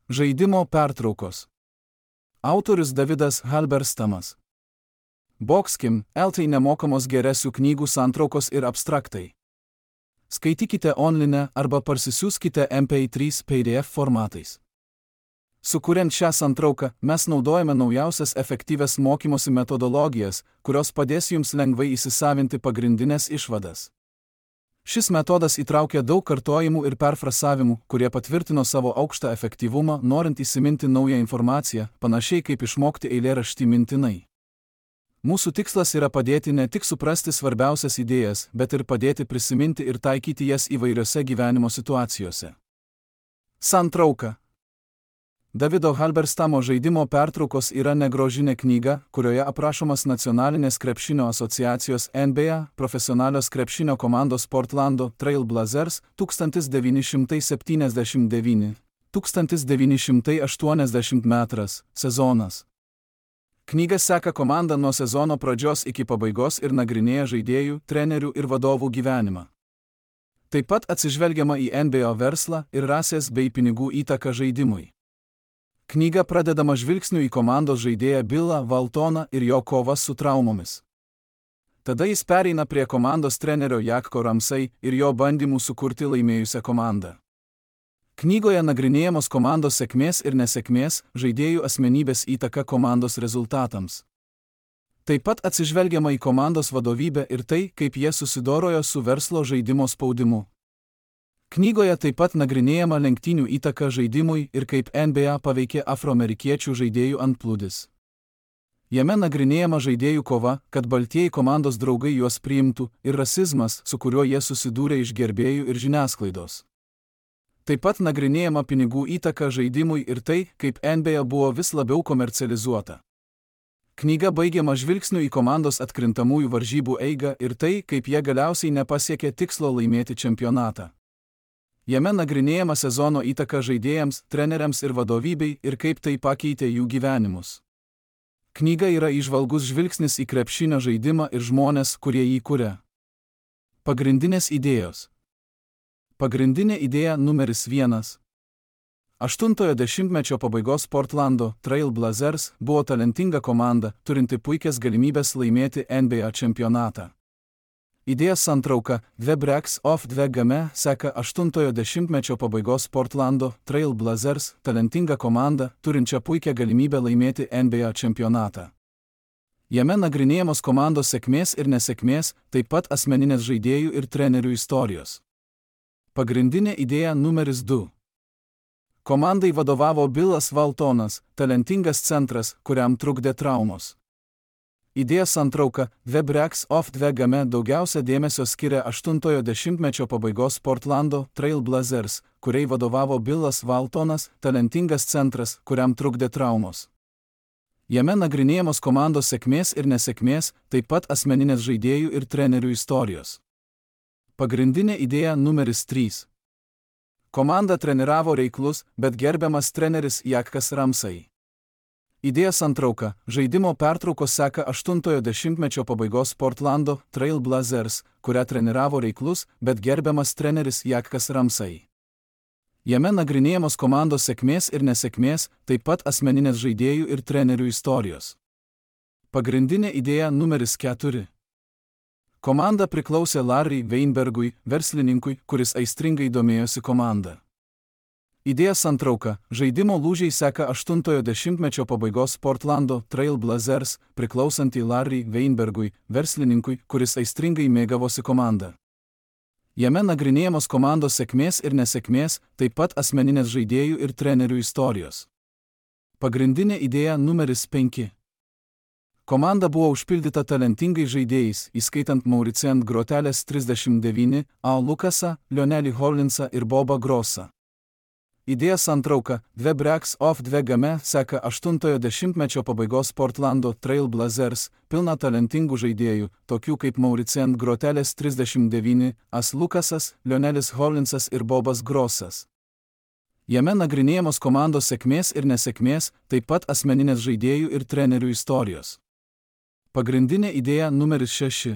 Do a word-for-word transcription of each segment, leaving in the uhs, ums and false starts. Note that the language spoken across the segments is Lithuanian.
Žaidimo pertraukos. Autorius Davidas Halberstamas. Boxkim, eltai nemokamos geresių knygų santraukos ir abstraktai. Skaitykite online arba parsisiųskite M P trys P D F formatais. Sukuriant šią santrauką, mes naudojame naujausias efektyvias mokymosi metodologijas, kurios padės jums lengvai įsisavinti pagrindinės išvadas. Šis metodas įtraukia daug kartojimų ir perfrasavimų, kurie patvirtino savo aukštą efektyvumą, norint įsiminti naują informaciją, panašiai kaip išmokti eilėraštį mintinai. Mūsų tikslas yra padėti ne tik suprasti svarbiausias idėjas, bet ir padėti prisiminti ir taikyti jas įvairiose gyvenimo situacijose. Santrauka. Davido Halberstamo Žaidimo pertraukos yra negrožinė knyga, kurioje aprašomas nacionalinės krepšinio asociacijos N B A profesionalios krepšinio komandos Portlando Trail Blazers tūkstantis devyni šimtai septyniasdešimt devyni - tūkstantis devyni šimtai aštuoniasdešimt metras sezonas. Knyga seka komandą nuo sezono pradžios iki pabaigos ir nagrinėja žaidėjų, trenerių ir vadovų gyvenimą. Taip pat atsižvelgiama į N B A verslą ir rasės bei pinigų įtaką žaidimui. Knyga pradedama žvilgsniu į komandos žaidėją Billą Waltoną ir jo kovas su traumomis. Tada jis pereina prie komandos trenerio Jaako Ramsay ir jo bandymų sukurti laimėjusią komandą. Knygoje nagrinėjamos komandos sėkmės ir nesėkmės, žaidėjų asmenybės įtaka komandos rezultatams. Taip pat atsižvelgiama į komandos vadovybę ir tai, kaip jie susidorojo su verslo žaidimo spaudimu. Knygoje taip pat nagrinėjama lenktynių įtaka žaidimui ir kaip N B A paveikė afroamerikiečių žaidėjų antplūdis. Jame nagrinėjama žaidėjų kova, kad baltieji komandos draugai juos priimtų, ir rasizmas, su kuriuo jie susidūrė iš gerbėjų ir žiniasklaidos. Taip pat nagrinėjama pinigų įtaka žaidimui ir tai, kaip N B A buvo vis labiau komercializuota. Knyga baigiama žvilgsniu į komandos atkrintamųjų varžybų eigą ir tai, kaip jie galiausiai nepasiekė tikslo laimėti čempionatą. Jame nagrinėjama sezono įtaka žaidėjams, treneriams ir vadovybei ir kaip tai pakeitė jų gyvenimus. Knyga yra įžvalgus žvilgsnis į krepšinio žaidimą ir žmones, kurie jį kuria. Pagrindinės idėjos. Pagrindinė idėja numeris vienas. Aštuntojo dešimtmečio pabaigos Portlando Trail Blazers buvo talentinga komanda, turinti puikias galimybės laimėti N B A čempionatą. Idėja santrauka The Breaks of the Game seka aštuntojo dešimtmečio pabaigos Portlando Trail Blazers talentingą komandą, turinčią puikią galimybę laimėti N B A čempionatą. Jame nagrinėjamos komandos sėkmės ir nesėkmės, taip pat asmeninės žaidėjų ir trenerių istorijos. Pagrindinė idėja numeris du. Komandai vadovavo Billas Waltonas, talentingas centras, kuriam trukdė traumos. Idėja santrauka The Breaks of the Game daugiausia dėmesio skiria aštuntojo dešimtmečio pabaigos Portlando Trail Blazers, kuriai vadovavo Billas Waltonas, talentingas centras, kuriam trukdė traumos. Jame nagrinėjamos komandos sėkmės ir nesėkmės, taip pat asmeninės žaidėjų ir trenerių istorijos. Pagrindinė idėja numeris trys. Komandą treniravo reiklus, bet gerbiamas treneris Jaakas Ramsay. Idėja santrauka Žaidimo pertraukos seka aštuntojo dešimtmečio pabaigos Portlando Trail Blazers, kurią treniravo reiklus, bet gerbiamas treneris Jaakas Ramsay. Jame nagrinėjamos komandos sėkmės ir nesėkmės, taip pat asmeninės žaidėjų ir trenerių istorijos. Pagrindinė idėja numeris keturi. Komanda priklausė Larry Weinbergui, verslininkui, kuris aistringai domėjosi komanda. Idėja santrauka Žaidimo lūžiai seka aštuntojo dešimtmečio pabaigos Portlando Trail Blazers, priklausantį Larry Weinbergui, verslininkui, kuris aistringai mėgavosi komanda. Jame nagrinėjamos komandos sėkmės ir nesėkmės, taip pat asmeninės žaidėjų ir trenerių istorijos. Pagrindinė idėja numeris penki. Komanda buvo užpildyta talentingai žaidėjais, įskaitant Mauricien Grotelės trisdešimt devyni, A. Lukasą, Lionelį Hollinsą ir Bobą Grossą. Idėja santrauka The Breaks of the Game seka aštuntojo dešimtmečio pabaigos Portlando Trail Blazers, pilna talentingų žaidėjų, tokių kaip Mauricien Grotelės trisdešimt devyni, A. Lukasas, Lionelis Hollinsas ir Bobas Grossas. Jame nagrinėjamos komandos sėkmės ir nesėkmės, taip pat asmeninės žaidėjų ir trenerių istorijos. Pagrindinė idėja numeris šeši.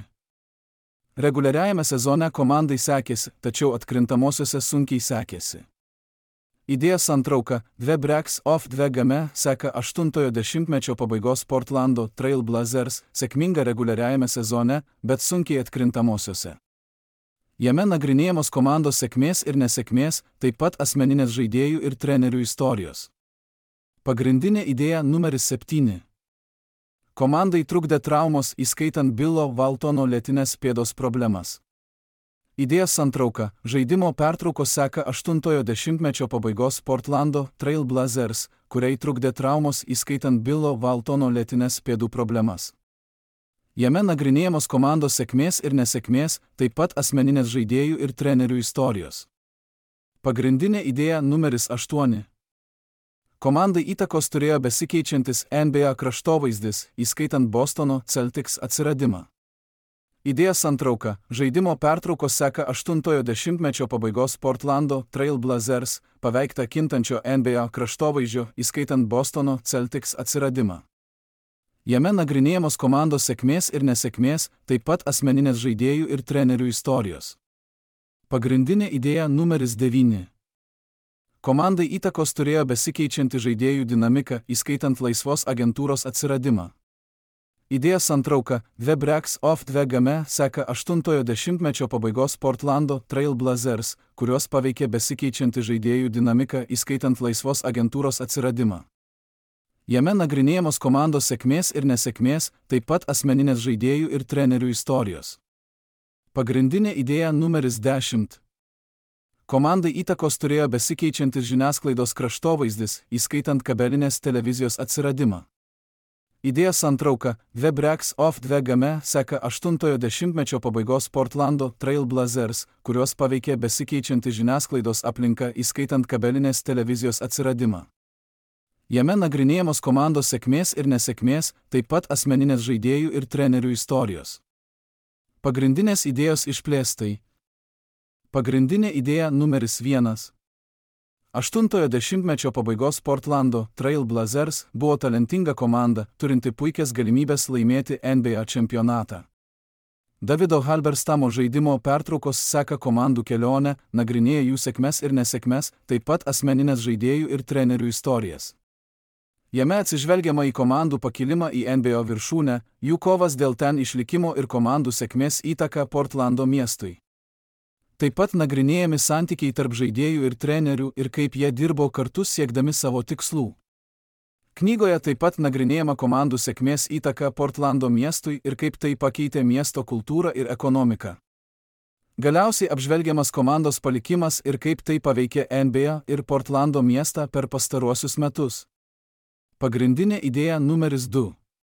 Reguliariajame sezone komandai sekėsi, tačiau atkrintamosiose sunkiai sekėsi. Idėja santrauka The Breaks of the Game seka aštuntojo dešimtmečio pabaigos Portlando Trail Blazers sėkminga reguliariajame sezone, bet sunkiai atkrintamosiose. Jame nagrinėjamos komandos sėkmės ir nesėkmės, taip pat asmeninės žaidėjų ir trenerių istorijos. Pagrindinė idėja numeris septyni. Komandai trukdė traumos, įskaitant Billo Waltono lėtinės pėdos problemas. Idėja santrauka žaidimo pertraukos seka aštuntojo dešimtmečio pabaigos Portlando Trail Blazers, kuriai trukdė traumos, įskaitant Billo Waltono lėtinės pėdų problemas. Jame nagrinėjamos komandos sėkmės ir nesėkmės, taip pat asmeninės žaidėjų ir trenerių istorijos. Pagrindinė idėja numeris aštuoni. Komandai įtakos turėjo besikeičiantis N B A kraštovaizdis, įskaitant Bostono Celtics atsiradimą. Idėja santrauka žaidimo pertraukos seka aštuntojo dešimtmečio pabaigos Portlando Trail Blazers, paveikta kintančio N B A kraštovaizdžio, įskaitant Bostono Celtics atsiradimą. Jame nagrinėjamos komandos sėkmės ir nesėkmės, taip pat asmeninės žaidėjų ir trenerių istorijos. Pagrindinė idėja numeris devyni. Komandai įtakos turėjo besikeičianti žaidėjų dinamika, įskaitant laisvos agentūros atsiradimą. Idėja santrauka The Breaks of the Game seka aštuntojo dešimtmečio pabaigos Portlando Trail Blazers, kurios paveikė besikeičianti žaidėjų dinamika, įskaitant laisvos agentūros atsiradimą. Jame nagrinėjamos komandos sėkmės ir nesėkmės, taip pat asmeninės žaidėjų ir trenerių istorijos. Pagrindinė idėja numeris dešimt. Komandai įtakos turėjo besikeičiantis žiniasklaidos kraštovaizdis, įskaitant kabelinės televizijos atsiradimą. Idėja santrauka The Breaks of the Game seka aštuntojo dešimtmečio pabaigos Portlando Trail Blazers, kurios paveikė besikeičianti žiniasklaidos aplinka, įskaitant kabelinės televizijos atsiradimą. Jame nagrinėjamos komandos sėkmės ir nesėkmės, taip pat asmeninės žaidėjų ir trenerių istorijos. Pagrindinės idėjos išplėstai. Pagrindinė idėja numeris vienas. Aštuntojo dešimtmečio pabaigos Portlando Trail Blazers buvo talentinga komanda, turinti puikias galimybės laimėti N B A čempionatą. Davido Halberstamo žaidimo pertraukos seka komandų kelionę, nagrinėja jų sėkmes ir nesėkmes, taip pat asmeninės žaidėjų ir trenerių istorijas. Jame atsižvelgiama į komandų pakilimą į N B A viršūnę, jų kovas dėl ten išlikimo ir komandų sėkmės įtaką Portlando miestui. Taip pat nagrinėjami santykiai tarp žaidėjų ir trenerių ir kaip jie dirbo kartu siekdami savo tikslų. Knygoje taip pat nagrinėjama komandų sėkmės įtaka Portlando miestui ir kaip tai pakeitė miesto kultūrą ir ekonomiką. Galiausiai apžvelgiamas komandos palikimas ir kaip tai paveikė N B A ir Portlando miestą per pastaruosius metus. Pagrindinė idėja numeris du.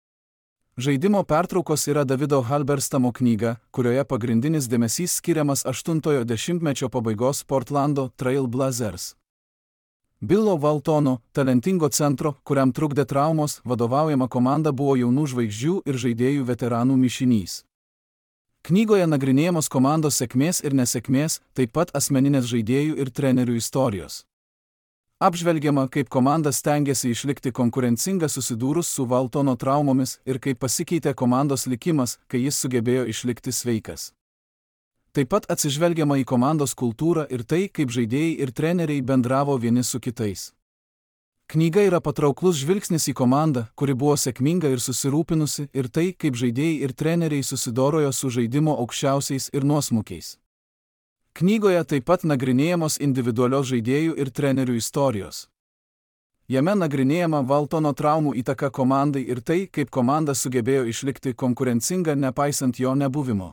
Žaidimo pertraukos yra Davido Halberstamo knyga, kurioje pagrindinis dėmesys skiriamas aštuntojo dešimtmečio pabaigos Portlando Trail Blazers. Billo Waltono, talentingo centro, kuriam trukdė traumos, vadovaujama komanda buvo jaunų žvaigždžių ir žaidėjų veteranų mišinys. Knygoje nagrinėjamos komandos sėkmės ir nesėkmės, taip pat asmeninės žaidėjų ir trenerių istorijos. Apžvelgiama, kaip komanda stengiasi išlikti konkurencinga susidūrus su Waltono traumomis ir kaip pasikeitė komandos likimas, kai jis sugebėjo išlikti sveikas. Taip pat atsižvelgiama į komandos kultūrą ir tai, kaip žaidėjai ir treneriai bendravo vieni su kitais. Knyga yra patrauklus žvilgsnis į komandą, kuri buvo sėkminga ir susirūpinusi, ir tai, kaip žaidėjai ir treneriai susidorojo su žaidimo aukščiausiais ir nuosmukiais. Knygoje taip pat nagrinėjamos individualios žaidėjų ir trenerių istorijos. Jame nagrinėjama Waltono traumų įtaka komandai ir tai, kaip komanda sugebėjo išlikti konkurencinga nepaisant jo nebuvimo.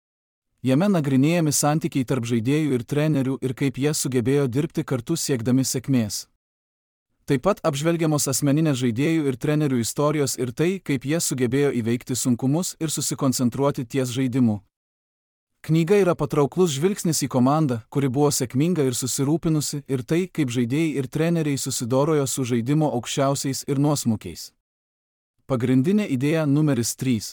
Jame nagrinėjami santykiai tarp žaidėjų ir trenerių ir kaip jie sugebėjo dirbti kartu siekdami sėkmės. Taip pat apžvelgiamos asmeninės žaidėjų ir trenerių istorijos ir tai, kaip jie sugebėjo įveikti sunkumus ir susikoncentruoti ties žaidimu. Knyga yra patrauklus žvilgsnis į komandą, kuri buvo sėkminga ir susirūpinusi, ir tai, kaip žaidėjai ir treneriai susidorojo su žaidimo aukščiausiais ir nuosmukiais. Pagrindinė idėja numeris trys.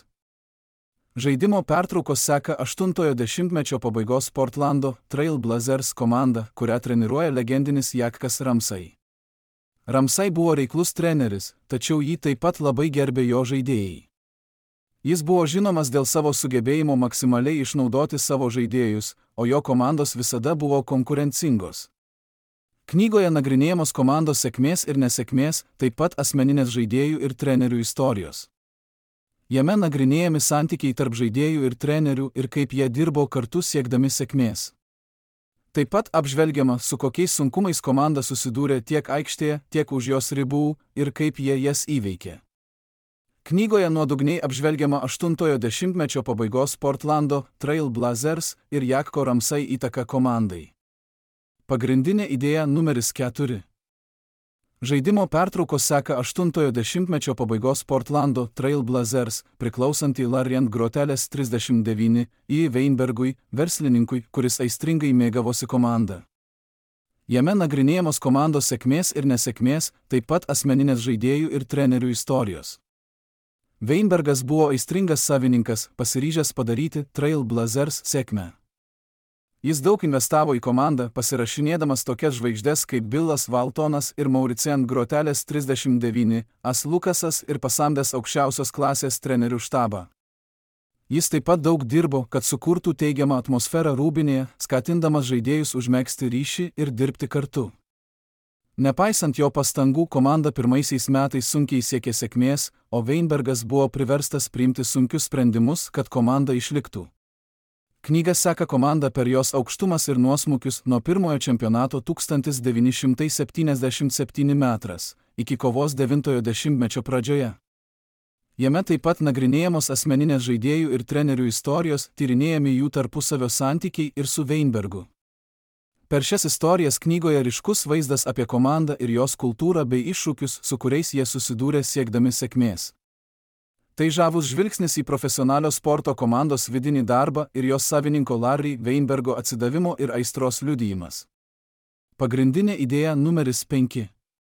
Žaidimo pertraukos seka aštuntojo dešimtmečio pabaigos Portlando Trail Blazers komanda, kurią treniruoja legendinis Jackas Ramsay. Ramsay buvo reiklus treneris, tačiau jį taip pat labai gerbė jo žaidėjai. Jis buvo žinomas dėl savo sugebėjimo maksimaliai išnaudoti savo žaidėjus, o jo komandos visada buvo konkurencingos. Knygoje nagrinėjamos komandos sėkmės ir nesėkmės, taip pat asmeninės žaidėjų ir trenerių istorijos. Jame nagrinėjami santykiai tarp žaidėjų ir trenerių ir kaip jie dirbo kartu siekdami sėkmės. Taip pat apžvelgiama, su kokiais sunkumais komanda susidūrė tiek aikštėje, tiek už jos ribų ir kaip jie jas įveikė. Knygoje nuodugniai apžvelgiama aštuntojo dešimtmečio pabaigos Portlando Trail Blazers ir Jaako Ramsay įtaka komandai. Pagrindinė idėja numeris keturi. Žaidimo pertraukos seka aštuntojo dešimtmečio pabaigos Portlando Trail Blazers, priklausantį Larry Groteles trisdešimt devyni į Weinbergui, verslininkui, kuris aistringai mėgavosi komandą. Jame nagrinėjamos komandos sėkmės ir nesėkmės, taip pat asmeninės žaidėjų ir trenerių istorijos. Weinbergas buvo aistringas savininkas, pasiryžęs padaryti Trail Blazers sėkmę. Jis daug investavo į komandą, pasirašinėdamas tokias žvaigždes kaip Billas Waltonas ir Mauricien Groteles trisdešimt devyni, As Lukasas ir pasamdęs aukščiausios klasės trenerių štabą. Jis taip pat daug dirbo, kad sukurtų teigiamą atmosferą rūbinėje, skatindamas žaidėjus užmegzti ryšį ir dirbti kartu. Nepaisant jo pastangų, komanda pirmaisiais metais sunkiai siekė sėkmės, o Weinbergas buvo priverstas priimti sunkius sprendimus, kad komanda išliktų. Knyga seka komandą per jos aukštumas ir nuosmukius nuo pirmojo čempionato tūkstantis devyni šimtai septyniasdešimt septyni metras iki kovos devintojo dešimtmečio pradžioje. Jame taip pat nagrinėjamos asmeninės žaidėjų ir trenerių istorijos, tyrinėjami jų tarpusavio santykiai ir su Weinbergu. Per šias istorijas knygoje ryškus vaizdas apie komandą ir jos kultūrą bei iššūkius, su kuriais jie susidūrė siekdami sėkmės. Tai žavus žvilgsnis į profesionalios sporto komandos vidinį darbą ir jos savininko Larry Weinbergo atsidavimo ir aistros liudijimas. Pagrindinė idėja numeris penki.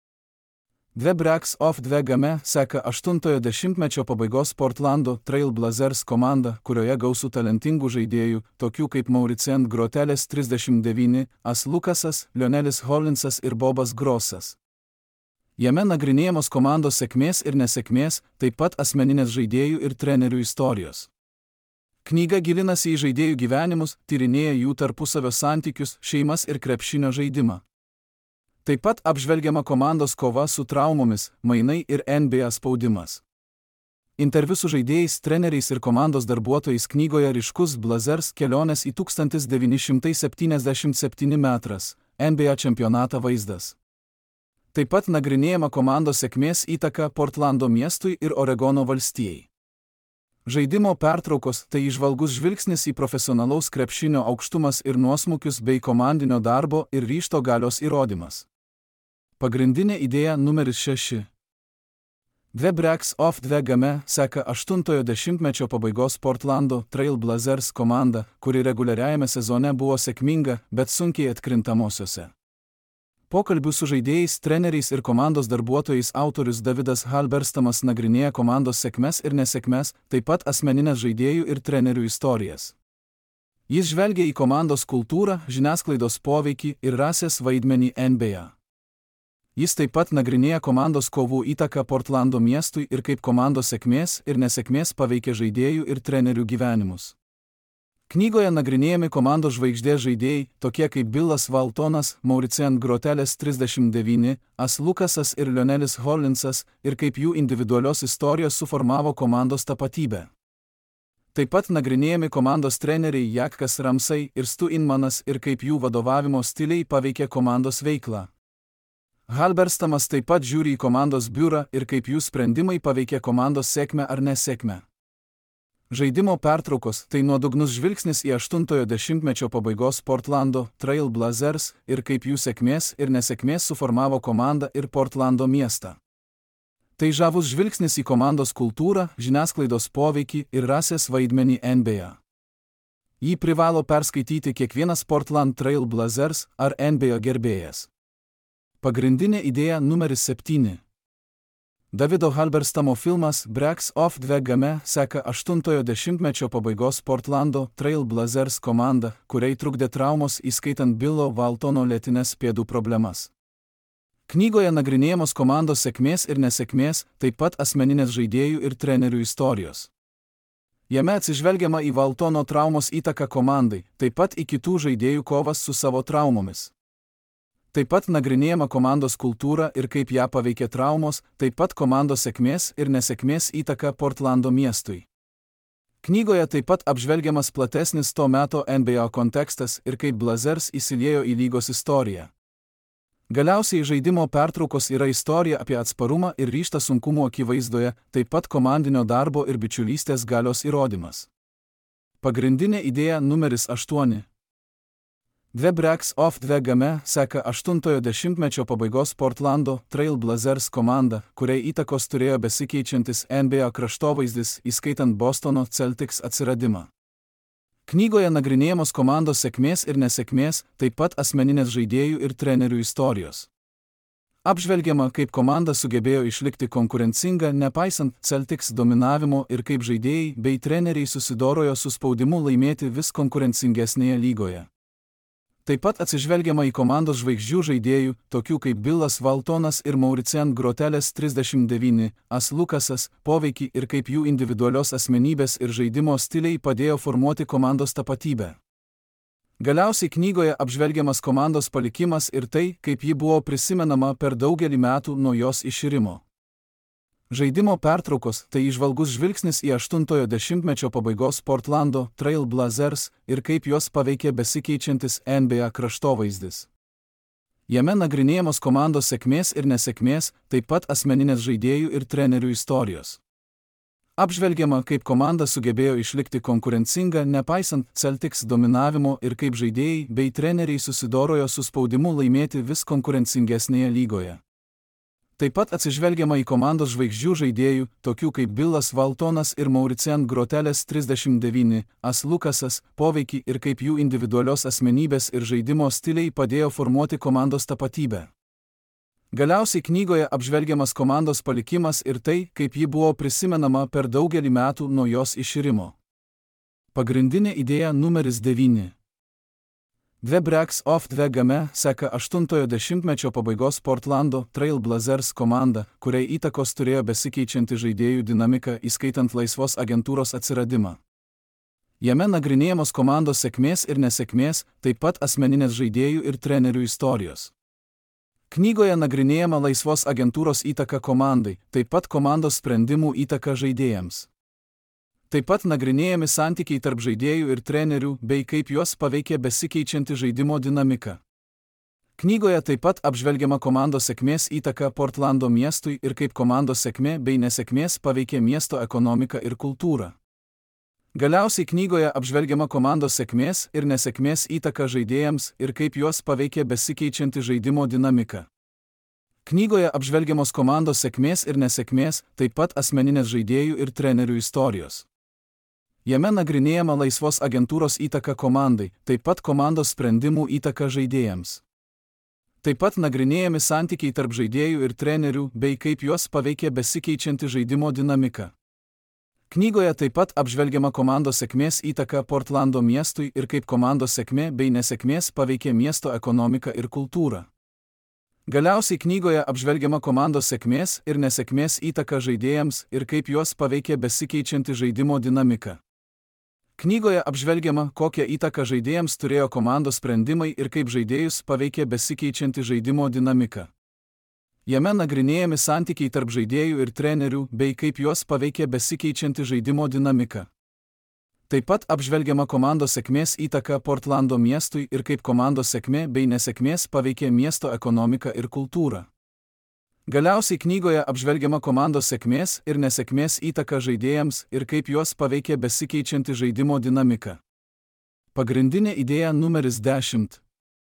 Dve Breaks of dve game seka aštuntojo dešimtmečio pabaigos Portlando Trail Blazers komanda, kurioje gausų talentingų žaidėjų, tokių kaip Mauricien Groteles trisdešimt devyni, As Lukasas, Lionelis Hollinsas ir Bobas Grossas. Jame nagrinėjamos komandos sėkmės ir nesėkmės, taip pat asmeninės žaidėjų ir trenerių istorijos. Knyga gilinasi į žaidėjų gyvenimus, tyrinėja jų tarpusavio santykius, šeimas ir krepšinio žaidimą. Taip pat apžvelgiama komandos kova su traumomis, mainai ir N B A spaudimas. Interviu su žaidėjais, treneriais ir komandos darbuotojais knygoje ryškus Blazers kelionės į tūkstantis devyni šimtai septyniasdešimt septyni metras N B A čempionatą vaizdas. Taip pat nagrinėjama komandos sėkmės įtaka Portlando miestui ir Oregono valstijai. Žaidimo pertraukos – tai įžvalgus žvilgsnis į profesionalaus krepšinio aukštumas ir nuosmukius bei komandinio darbo ir ryžto galios įrodymas. Pagrindinė idėja numeris šeši. Dve Breaks of dve game seka aštuntojo dešimtmečio pabaigos Portlando Trail Blazers komanda, kuri reguliariajame sezone buvo sėkminga, bet sunkiai atkrintamosiose. Pokalbių su žaidėjais, treneriais ir komandos darbuotojais autorius Davidas Halberstamas nagrinėja komandos sėkmes ir nesėkmes, taip pat asmeninės žaidėjų ir trenerių istorijas. Jis žvelgia į komandos kultūrą, žiniasklaidos poveikį ir rasės vaidmenį N B A. Jis taip pat nagrinėja komandos kovų įtaką Portlando miestui ir kaip komandos sėkmės ir nesėkmės paveikia žaidėjų ir trenerių gyvenimus. Knygoje nagrinėjami komandos žvaigždės žaidėjai, tokie kaip Billas Waltonas, Mauricien Groteles trisdešimt devyni, As Lukasas ir Lionelis Hollinsas, ir kaip jų individualios istorijos suformavo komandos tapatybę. Taip pat nagrinėjami komandos treneriai Jaakas Ramsay ir Stu Inmanas ir kaip jų vadovavimo stiliai paveikė komandos veiklą. Halberstamas taip pat žiūri į komandos biurą ir kaip jų sprendimai paveikė komandos sėkmę ar nesėkmę. Žaidimo pertraukos – tai nuodugnus žvilgsnis į aštuntojo dešimtmečio pabaigos Portlando Trail Blazers ir kaip jų sėkmės ir nesėkmės suformavo komandą ir Portlando miestą. Tai žavus žvilgsnis į komandos kultūrą, žiniasklaidos poveikį ir rasės vaidmenį N B A. Jį privalo perskaityti kiekvienas Portland Trail Blazers ar N B A gerbėjas. Pagrindinė idėja numeris septyni. Davido Halberstamo filmas Breaks of dve game seka aštuntojo dešimtmečio pabaigos Portlando Trail Blazers komandą, kuriai trukdė traumos įskaitant Billo Waltono lėtines pėdų problemas. Knygoje nagrinėjamos komandos sėkmės ir nesėkmės, taip pat asmeninės žaidėjų ir trenerių istorijos. Jame atsižvelgiama į Waltono traumos įtaką komandai, taip pat į kitų žaidėjų kovas su savo traumomis. Taip pat nagrinėjama komandos kultūra ir kaip ją paveikė traumos, taip pat komandos sėkmės ir nesėkmės įtaka Portlando miestui. Knygoje taip pat apžvelgiamas platesnis to meto N B A kontekstas ir kaip Blazers įsiliejo į lygos istoriją. Galiausiai žaidimo pertraukos yra istorija apie atsparumą ir ryžtą sunkumų akivaizdoje, taip pat komandinio darbo ir bičiulystės galios įrodymas. Pagrindinė idėja numeris aštuoni. The Breaks of the Game seka aštuntojo dešimtmečio pabaigos Portlando Trail Blazers komanda, kuriai įtakos turėjo besikeičiantis N B A kraštovaizdis, įskaitant Bostono Celtics atsiradimą. Knygoje nagrinėjamos komandos sėkmės ir nesėkmės, taip pat asmeninės žaidėjų ir trenerių istorijos. Apžvelgiama, kaip komanda sugebėjo išlikti konkurencinga, nepaisant Celtics dominavimo ir kaip žaidėjai bei treneriai susidorojo su spaudimu laimėti vis konkurencingesnėje lygoje. Taip pat atsižvelgiama į komandos žvaigždžių žaidėjų, tokių kaip Billas Waltonas ir Mauricien Groteles trisdešimt devyni, As Lukasas, poveikį ir kaip jų individualios asmenybės ir žaidimo stiliai padėjo formuoti komandos tapatybę. Galiausiai knygoje apžvelgiamas komandos palikimas ir tai, kaip ji buvo prisimenama per daugelį metų nuo jos iširimo. Žaidimo pertraukos – tai įžvalgus žvilgsnis į aštuntojo dešimtmečio pabaigos Portlando Trail Blazers ir kaip juos paveikė besikeičiantis N B A kraštovaizdis. Jame nagrinėjamos komandos sėkmės ir nesėkmės, taip pat asmeninės žaidėjų ir trenerių istorijos. Apžvelgiama, kaip komanda sugebėjo išlikti konkurencinga, nepaisant Celtics dominavimo ir kaip žaidėjai bei treneriai susidorojo su spaudimu laimėti vis konkurencingesnėje lygoje. Taip pat atsižvelgiama į komandos žvaigždžių žaidėjų, tokių kaip Billas Waltonas ir Mauricien Groteles trisdešimt devyni, As Lukasas, poveikį ir kaip jų individualios asmenybės ir žaidimo stiliai padėjo formuoti komandos tapatybę. Galiausiai knygoje apžvelgiamas komandos palikimas ir tai, kaip ji buvo prisimenama per daugelį metų nuo jos iširimo. Pagrindinė idėja numeris devyni. The Breaks of the Game seka aštuntojo dešimtmečio pabaigos Portlando Trail Blazers komanda, kuriai įtakos turėjo besikeičianti žaidėjų dinamika, įskaitant laisvos agentūros atsiradimą. Jame nagrinėjamos komandos sėkmės ir nesėkmės, taip pat asmeninės žaidėjų ir trenerių istorijos. Knygoje nagrinėjama laisvos agentūros įtaka komandai, taip pat komandos sprendimų įtaka žaidėjams. Taip pat nagrinėjami santykiai tarp žaidėjų ir trenerių bei kaip juos paveikė besikeičianti žaidimo dinamika. Knygoje taip pat apžvelgiama komandos sėkmės įtaka Portlando miestui ir kaip komandos sėkmė bei nesėkmės paveikė miesto ekonomiką ir kultūrą. Galiausiai knygoje apžvelgiama komandos sėkmės ir nesėkmės įtaka žaidėjams ir kaip juos paveikė besikeičianti žaidimo dinamika. Knygoje apžvelgiamos komandos sėkmės ir nesėkmės, taip pat asmeninės žaidėjų ir trenerių istorijos. Jame nagrinėjama laisvos agentūros įtaka komandai, taip pat komandos sprendimų įtaka žaidėjams. Taip pat nagrinėjami santykiai tarp žaidėjų ir trenerių bei kaip juos paveikė besikeičianti žaidimo dinamika. Knygoje taip pat apžvelgiama komandos sėkmės įtaka Portlando miestui ir kaip komandos sėkmė bei nesėkmės paveikė miesto ekonomiką ir kultūrą. Galiausiai knygoje apžvelgiama komandos sėkmės ir nesėkmės įtaka žaidėjams ir kaip juos paveikė besikeičianti žaidimo dinamika. Knygoje apžvelgiama, kokią įtaką žaidėjams turėjo komandos sprendimai ir kaip žaidėjus paveikė besikeičianti žaidimo dinamika. Jame nagrinėjami santykiai tarp žaidėjų ir trenerių bei kaip juos paveikė besikeičianti žaidimo dinamika. Taip pat apžvelgiama komandos sėkmės įtaka Portlando miestui ir kaip komandos sėkmė bei nesėkmės paveikė miesto ekonomiką ir kultūrą. Galiausiai knygoje apžvelgiama komandos sėkmės ir nesėkmės įtaka žaidėjams ir kaip juos paveikė besikeičianti žaidimo dinamika. Pagrindinė idėja numeris dešimt.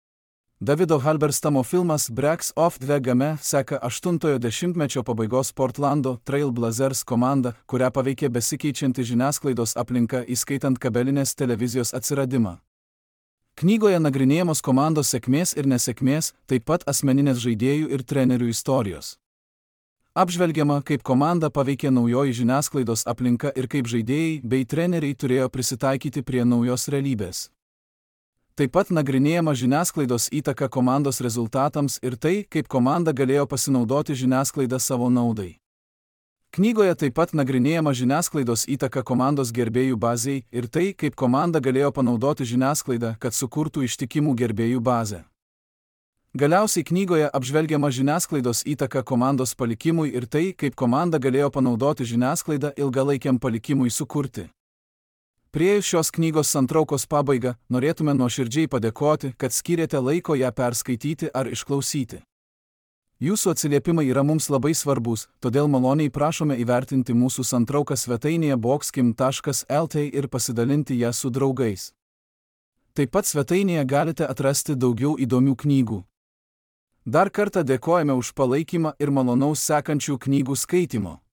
Davido Halberstamo filmas Breaks of the Game seka aštuntojo dešimtmečio pabaigos Portlando Trail Blazers komanda, kurią paveikė besikeičianti žiniasklaidos aplinka, įskaitant kabelinės televizijos atsiradimą. Knygoje nagrinėjamos komandos sėkmės ir nesėkmės, taip pat asmeninės žaidėjų ir trenerių istorijos. Apžvelgiama, kaip komanda paveikė naujoji žiniasklaidos aplinka ir kaip žaidėjai bei treneriai turėjo prisitaikyti prie naujos realybės. Taip pat nagrinėjama žiniasklaidos įtaka komandos rezultatams ir tai, kaip komanda galėjo pasinaudoti žiniasklaidą savo naudai. Knygoje taip pat nagrinėjama žiniasklaidos įtaka komandos gerbėjų bazei ir tai, kaip komanda galėjo panaudoti žiniasklaidą, kad sukurtų ištikimų gerbėjų bazę. Galiausiai knygoje apžvelgiama žiniasklaidos įtaka komandos palikimui ir tai, kaip komanda galėjo panaudoti žiniasklaidą ilgalaikiam palikimui sukurti. Priėjus šios knygos santraukos pabaigą, norėtume nuoširdžiai padėkoti, kad skyrėte laiko ją perskaityti ar išklausyti. Jūsų atsiliepimai yra mums labai svarbus, todėl maloniai prašome įvertinti mūsų santrauką svetainėje boxkim taškas el tė ir pasidalinti ją su draugais. Taip pat svetainėje galite atrasti daugiau įdomių knygų. Dar kartą dėkojame už palaikymą ir malonaus sekančių knygų skaitymo.